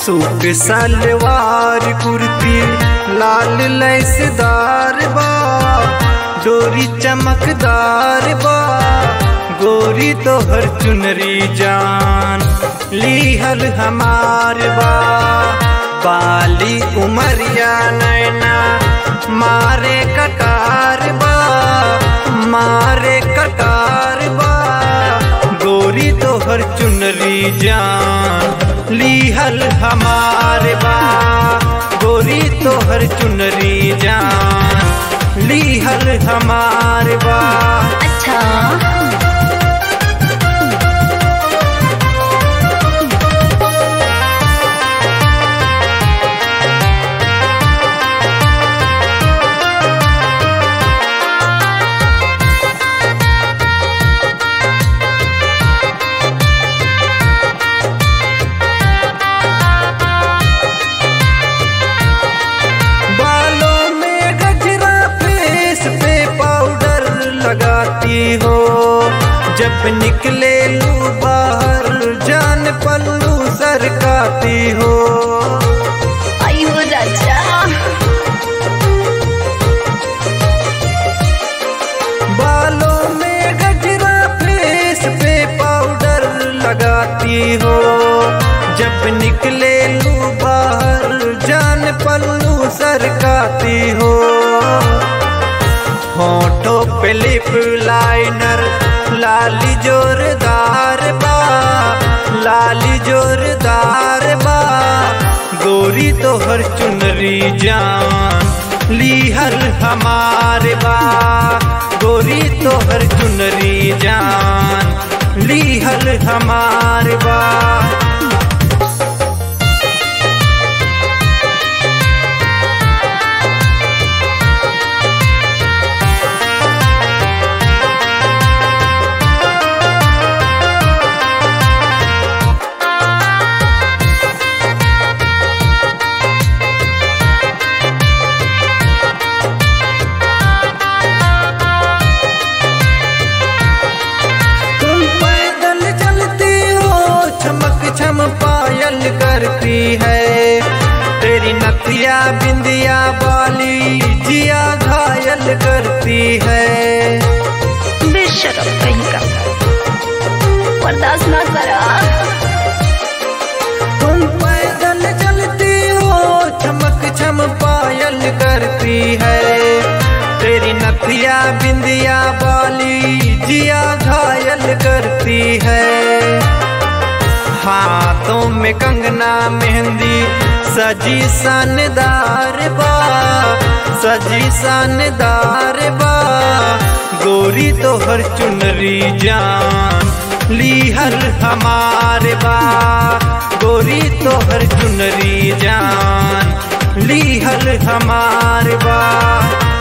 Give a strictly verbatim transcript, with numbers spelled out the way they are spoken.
Suit salwar kurti लाल लैसदार बा, डोरी चमकदार बा, गोरी तोहर चुनरी जान लीहल हमार बा। बाली उमरिया नैना मारे कटार बा, मारे कटार बा, गोरी तोहर चुनरी जान लीहल हमार बा, गोरी तोहर चुनरी जान लीहल हमार बा। अच्छा हो जब निकले लू बाहर जान पल्लू सरकाती हो। आई हो राजा बालों में गजरा फेस पे पाउडर लगाती हो, जब निकले लू बाहर जान पल्लू सरकाती हो। होठों पे लिप लाइनर लाली जोरदार बा, लाली जोरदार बा, गोरी तोहर चुनरी जान लीहल हमार बा, गोरी तोहर चुनरी जान लीहल हमार बा। छम पायल करती है तेरी नथिया बिंदिया बाली जिया घायल करती है। बेशरम कहीं का बर्दाश्त ना करा। तुम पैदल चलती हो चमक छम पायल करती है तेरी नथिया बिंदिया बाली जिया घायल करती है। हाथों में कंगना मेहंदी सजी शानदार बा, सजी शानदार बा, गोरी तोहर चुनरी जान लीहल हमार बा, गोरी तोहर चुनरी जान लीहल हमार बा।